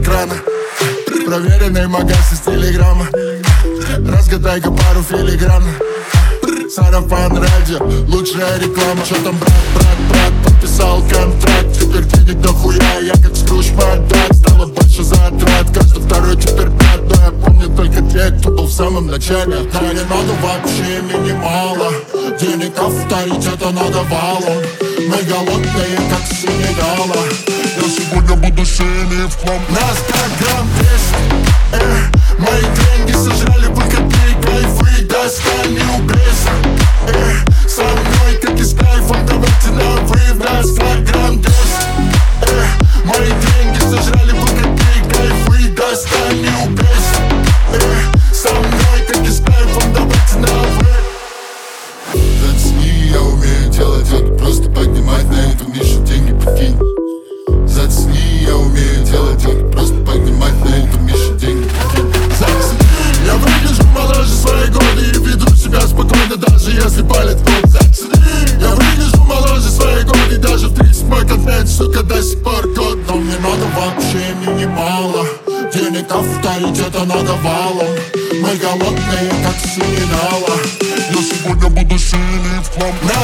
экрана. Проверенный магаз из телеграмма. Разгадай-ка пару филигранно. Сарафан радио, лучшая реклама. Чё там, брат, подписал контракт. Теперь денег дохуя, я как Скрудж Макдак. Стало больше затрат, каждый второй теперь брат. Но я помню только те, кто был в самом начале. Да не надо вообще минимала. Денег авторитета надо валом. Мы голодные, как Сенегала. Я сегодня буду синий в хлам. Нас как грамм 200. Мои деньги сожрали выходные кайфы. Достань не убейся. Со мной как и с кайфом. Давайте на врыв. Нас как грамм 200. Мои деньги сожрали выходные кайфы. Достань не убейся. Со мной как и с кайфом. Давайте на врыв. Зацени, я умею делать это, просто поднимать на этом еще деньги, прикинь. Зацени, я умею делать это, просто поднимать на этом еще деньги, прикинь. Зацени, я выгляжу моложе свои годы и веду себя спокойно, даже если палит пот. Зацени, я выгляжу моложе свои годы, даже в 30 мой контент, сука, до сих пор год. Но мне надо вообще минимала. Денег авторитета надо валом. Мы голодные, как Сенегала. Я сегодня буду синий в хлам.